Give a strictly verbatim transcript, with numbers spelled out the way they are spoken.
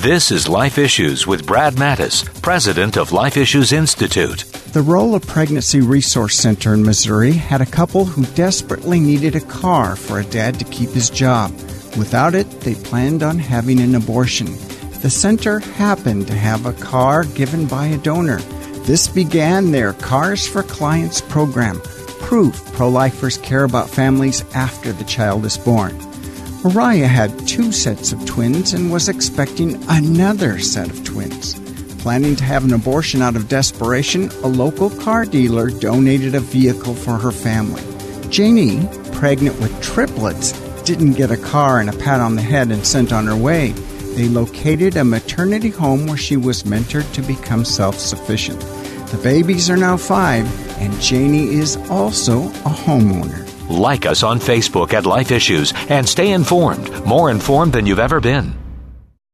This is Life Issues with Brad Mattis, president of Life Issues Institute. The Rolla Pregnancy Resource Center in Missouri had a couple who desperately needed a car for a dad to keep his job. Without it, they planned on having an abortion. The center happened to have a car given by a donor. This began their Cars for Clients program, proof pro-lifers care about families after the child is born. Mariah had two sets of twins and was expecting another set of twins. Planning to have an abortion out of desperation, a local car dealer donated a vehicle for her family. Janie, pregnant with triplets, didn't get a car and a pat on the head and sent on her way. They located a maternity home where she was mentored to become self-sufficient. The babies are now five, and Janie is also a homeowner. Like us on Facebook at Life Issues and stay informed, more informed than you've ever been.